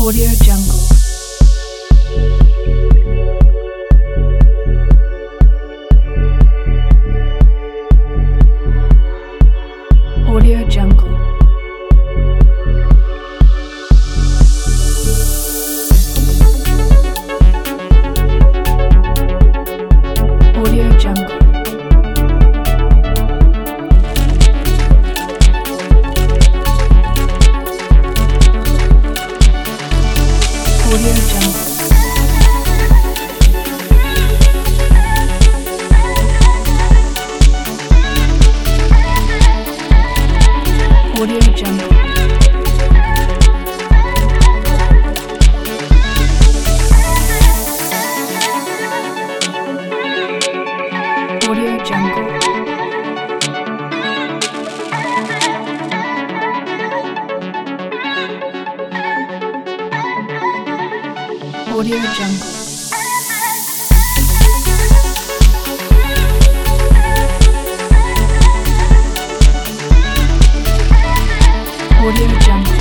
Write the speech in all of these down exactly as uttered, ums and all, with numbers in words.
Audio Jungle. Audio Jungle. Audio Jungle. Audio Jungle. Audio Jungle. Audio Jungle. Audio Jungle. Audio Jungle.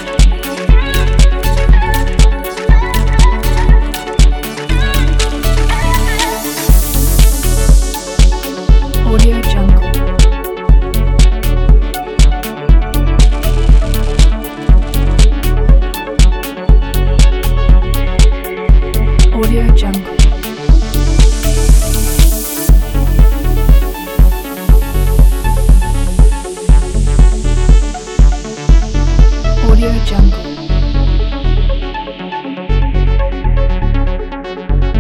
Audio Jungle. Audio Jungle. Audio Jungle.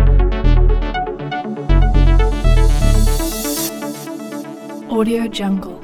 Audio Jungle.